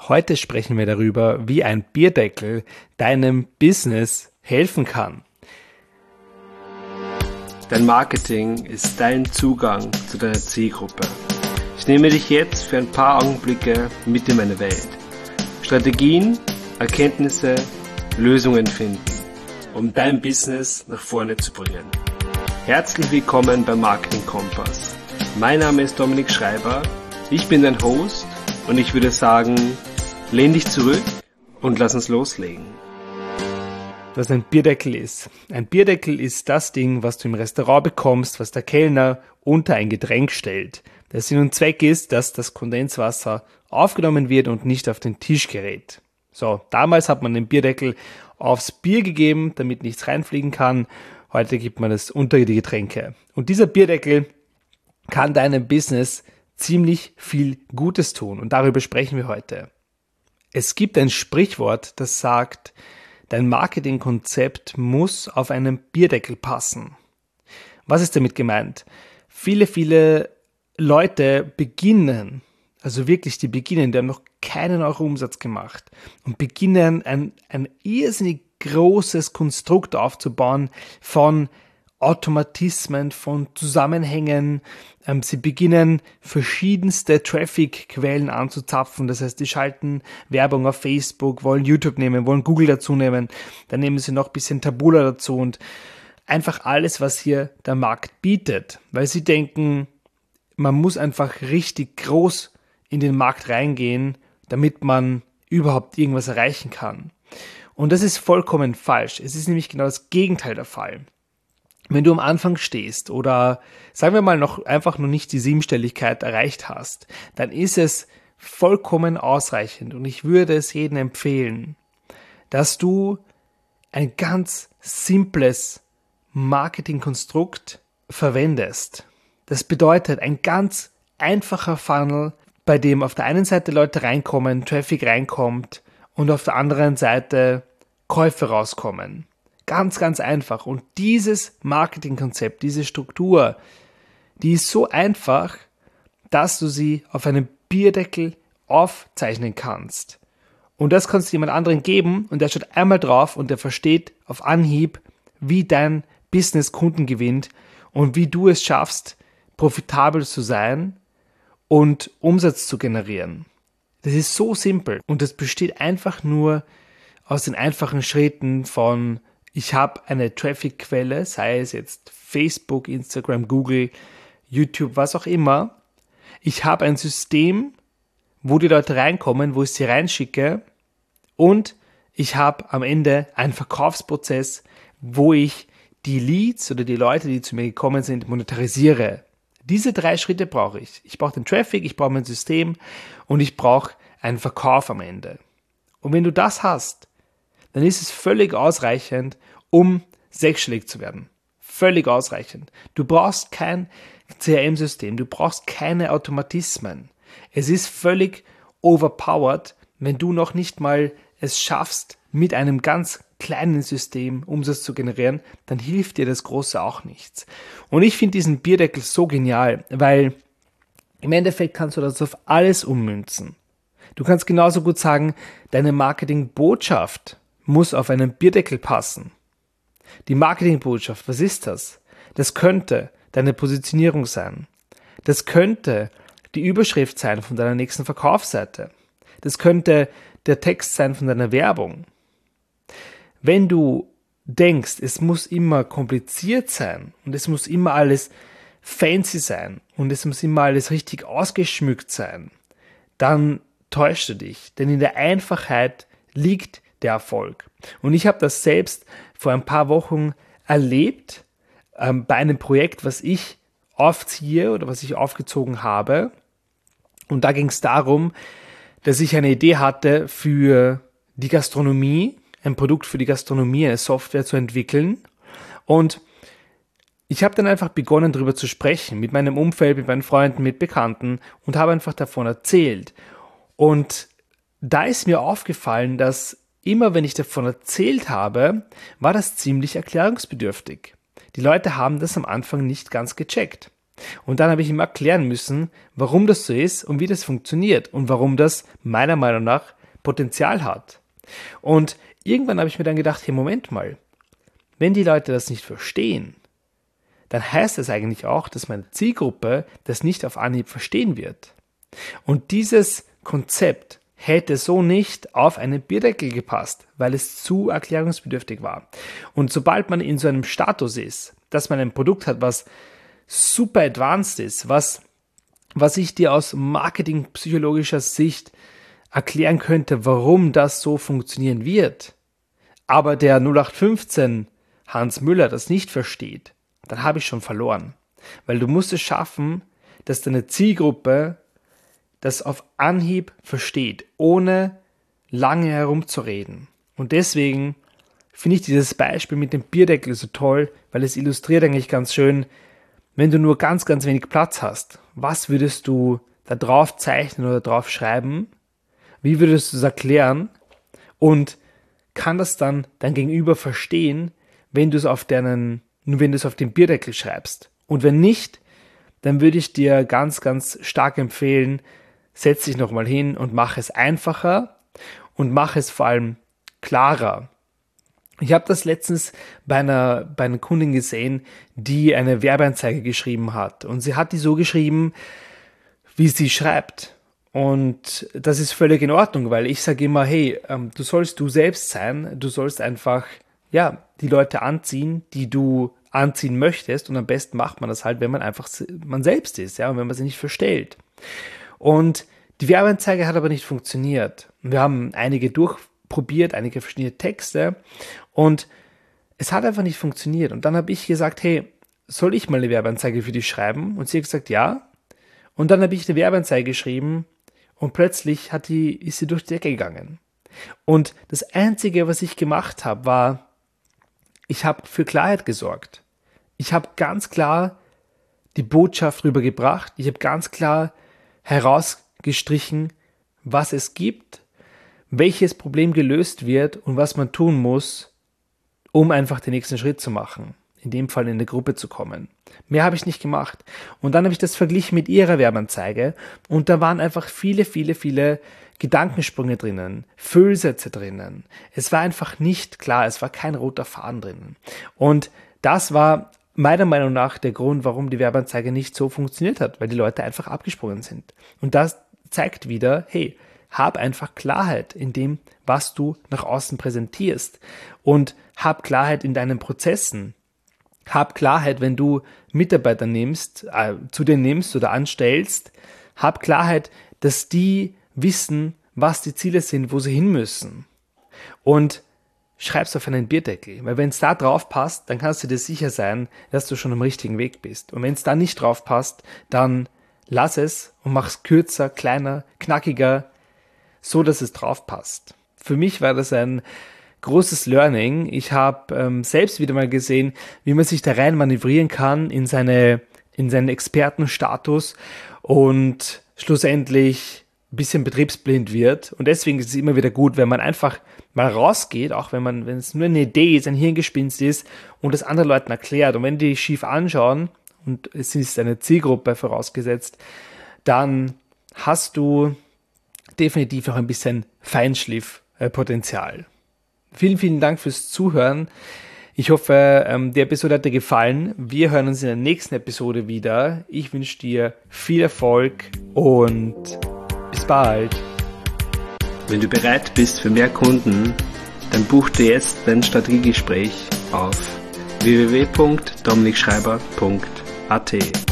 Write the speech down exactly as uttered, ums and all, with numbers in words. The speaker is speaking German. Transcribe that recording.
Heute sprechen wir darüber, wie ein Bierdeckel deinem Business helfen kann. Dein Marketing ist dein Zugang zu deiner Zielgruppe. Ich nehme dich jetzt für ein paar Augenblicke mit in meine Welt. Strategien, Erkenntnisse, Lösungen finden, um dein Business nach vorne zu bringen. Herzlich willkommen beim Marketing Kompass. Mein Name ist Dominik Schreiber, ich bin dein Host und ich würde sagen, lehn dich zurück und lass uns loslegen. Was ein Bierdeckel ist. Ein Bierdeckel ist das Ding, was du im Restaurant bekommst, was der Kellner unter ein Getränk stellt. Der Sinn und Zweck ist, dass das Kondenswasser aufgenommen wird und nicht auf den Tisch gerät. So, damals hat man den Bierdeckel aufs Bier gegeben, damit nichts reinfliegen kann. Heute gibt man es unter die Getränke. Und dieser Bierdeckel kann deinem Business ziemlich viel Gutes tun. Und darüber sprechen wir heute. Es gibt ein Sprichwort, das sagt, dein Marketingkonzept muss auf einen Bierdeckel passen. Was ist damit gemeint? Viele, viele Leute beginnen, also wirklich die beginnen, die haben noch keinen Euro Umsatz gemacht und beginnen ein, ein irrsinnig großes Konstrukt aufzubauen von Automatismen, von Zusammenhängen. Ähm, sie beginnen verschiedenste Traffic-Quellen anzuzapfen. Das heißt, die schalten Werbung auf Facebook, wollen YouTube nehmen, wollen Google dazu nehmen. Dann nehmen sie noch ein bisschen Taboola dazu und einfach alles, was hier der Markt bietet. Weil sie denken, man muss einfach richtig groß in den Markt reingehen, damit man überhaupt irgendwas erreichen kann. Und das ist vollkommen falsch. Es ist nämlich genau das Gegenteil der Fall. Wenn du am Anfang stehst oder sagen wir mal noch einfach noch nicht die Siebenstelligkeit erreicht hast, dann ist es vollkommen ausreichend und ich würde es jedem empfehlen, dass du ein ganz simples Marketingkonstrukt verwendest. Das bedeutet ein ganz einfacher Funnel, bei dem auf der einen Seite Leute reinkommen, Traffic reinkommt und auf der anderen Seite Käufe rauskommen. Ganz, ganz einfach. Und dieses Marketingkonzept, diese Struktur, die ist so einfach, dass du sie auf einem Bierdeckel aufzeichnen kannst. Und das kannst du jemand anderen geben und der schaut einmal drauf und der versteht auf Anhieb, wie dein Business Kunden gewinnt und wie du es schaffst, profitabel zu sein und Umsatz zu generieren. Das ist so simpel und das besteht einfach nur aus den einfachen Schritten von ich habe eine Traffic-Quelle, sei es jetzt Facebook, Instagram, Google, YouTube, was auch immer. Ich habe ein System, wo die Leute reinkommen, wo ich sie reinschicke und ich habe am Ende einen Verkaufsprozess, wo ich die Leads oder die Leute, die zu mir gekommen sind, monetarisiere. Diese drei Schritte brauche ich. Ich brauche den Traffic, ich brauche mein System und ich brauche einen Verkauf am Ende. Und wenn du das hast, dann ist es völlig ausreichend, um sechsstellig zu werden. Völlig ausreichend. Du brauchst kein C R M-System, du brauchst keine Automatismen. Es ist völlig overpowered, wenn du noch nicht mal es schaffst, mit einem ganz kleinen System Umsatz zu generieren, dann hilft dir das Große auch nichts. Und ich finde diesen Bierdeckel so genial, weil im Endeffekt kannst du das auf alles ummünzen. Du kannst genauso gut sagen, deine Marketingbotschaft muss auf einen Bierdeckel passen. Die Marketingbotschaft, was ist das? Das könnte deine Positionierung sein. Das könnte die Überschrift sein von deiner nächsten Verkaufsseite. Das könnte der Text sein von deiner Werbung. Wenn du denkst, es muss immer kompliziert sein und es muss immer alles fancy sein und es muss immer alles richtig ausgeschmückt sein, dann täuschst du dich. Denn in der Einfachheit liegt der Erfolg. Und ich habe das selbst vor ein paar Wochen erlebt ähm, bei einem Projekt, was ich aufziehe oder was ich aufgezogen habe. Und da ging es darum, dass ich eine Idee hatte für die Gastronomie, ein Produkt für die Gastronomie, eine Software zu entwickeln. Und ich habe dann einfach begonnen, darüber zu sprechen, mit meinem Umfeld, mit meinen Freunden, mit Bekannten und habe einfach davon erzählt. Und da ist mir aufgefallen, dass immer wenn ich davon erzählt habe, war das ziemlich erklärungsbedürftig. Die Leute haben das am Anfang nicht ganz gecheckt. Und dann habe ich ihm erklären müssen, warum das so ist und wie das funktioniert und warum das meiner Meinung nach Potenzial hat. Und irgendwann habe ich mir dann gedacht, hey, Moment mal, wenn die Leute das nicht verstehen, dann heißt das eigentlich auch, dass meine Zielgruppe das nicht auf Anhieb verstehen wird. Und dieses Konzept hätte so nicht auf einen Bierdeckel gepasst, weil es zu erklärungsbedürftig war. Und sobald man in so einem Status ist, dass man ein Produkt hat, was super advanced ist, was, was ich dir aus marketingpsychologischer Sicht erklären könnte, warum das so funktionieren wird, aber der null acht fünfzehn Hans Müller das nicht versteht, dann habe ich schon verloren. Weil du musst es schaffen, dass deine Zielgruppe das auf Anhieb versteht, ohne lange herumzureden. Und deswegen finde ich dieses Beispiel mit dem Bierdeckel so toll, weil es illustriert eigentlich ganz schön, wenn du nur ganz, ganz wenig Platz hast, was würdest du da drauf zeichnen oder drauf schreiben? Wie würdest du es erklären? Und kann das dann dein Gegenüber verstehen, wenn du es auf deinen, wenn du es auf den Bierdeckel schreibst? Und wenn nicht, dann würde ich dir ganz, ganz stark empfehlen, setz dich nochmal hin und mach es einfacher und mach es vor allem klarer. Ich habe das letztens bei einer, bei einer Kundin gesehen, die eine Werbeanzeige geschrieben hat. Und sie hat die so geschrieben, wie sie schreibt. Und das ist völlig in Ordnung, weil ich sage immer, hey, ähm, du sollst du selbst sein, du sollst einfach, ja, die Leute anziehen, die du anziehen möchtest, und am besten macht man das halt, wenn man einfach man selbst ist, ja, und wenn man sie nicht verstellt. Und die Werbeanzeige hat aber nicht funktioniert. Wir haben einige durchprobiert, einige verschiedene Texte, und es hat einfach nicht funktioniert. Und dann habe ich gesagt, hey, soll ich mal eine Werbeanzeige für dich schreiben? Und sie hat gesagt, ja. Und dann habe ich eine Werbeanzeige geschrieben, und plötzlich hat die, ist sie durch die Decke gegangen. Und das Einzige, was ich gemacht habe, war, ich habe für Klarheit gesorgt. Ich habe ganz klar die Botschaft rübergebracht. Ich habe ganz klar herausgestrichen, was es gibt, welches Problem gelöst wird und was man tun muss, um einfach den nächsten Schritt zu machen. In dem Fall in eine Gruppe zu kommen. Mehr habe ich nicht gemacht. Und dann habe ich das verglichen mit ihrer Werbeanzeige, und da waren einfach viele, viele, viele Gedankensprünge drinnen, Füllsätze drinnen. Es war einfach nicht klar, es war kein roter Faden drinnen. Und das war meiner Meinung nach der Grund, warum die Werbeanzeige nicht so funktioniert hat, weil die Leute einfach abgesprungen sind. Und das zeigt wieder, hey, hab einfach Klarheit in dem, was du nach außen präsentierst, und hab Klarheit in deinen Prozessen. Hab Klarheit, wenn du Mitarbeiter nimmst, äh, zu dir nimmst oder anstellst, hab Klarheit, dass die wissen, was die Ziele sind, wo sie hin müssen. Und schreib's auf einen Bierdeckel, weil wenn es da drauf passt, dann kannst du dir sicher sein, dass du schon am richtigen Weg bist. Und wenn es da nicht drauf passt, dann lass es und mach's kürzer, kleiner, knackiger, so dass es drauf passt. Für mich war das ein großes Learning. Ich habe ähm, selbst wieder mal gesehen, wie man sich da rein manövrieren kann in seine in seinen Expertenstatus und schlussendlich ein bisschen betriebsblind wird. Und deswegen ist es immer wieder gut, wenn man einfach mal rausgeht, auch wenn man, wenn es nur eine Idee ist, ein Hirngespinst ist, und das anderen Leuten erklärt. Und wenn die schief anschauen, und es ist eine Zielgruppe vorausgesetzt, dann hast du definitiv auch ein bisschen Feinschliffpotenzial. Vielen, vielen Dank fürs Zuhören. Ich hoffe, die Episode hat dir gefallen. Wir hören uns in der nächsten Episode wieder. Ich wünsche dir viel Erfolg und bis bald. Wenn du bereit bist für mehr Kunden, dann buch dir jetzt dein Strategiegespräch auf w w w punkt dominik schreiber punkt a t.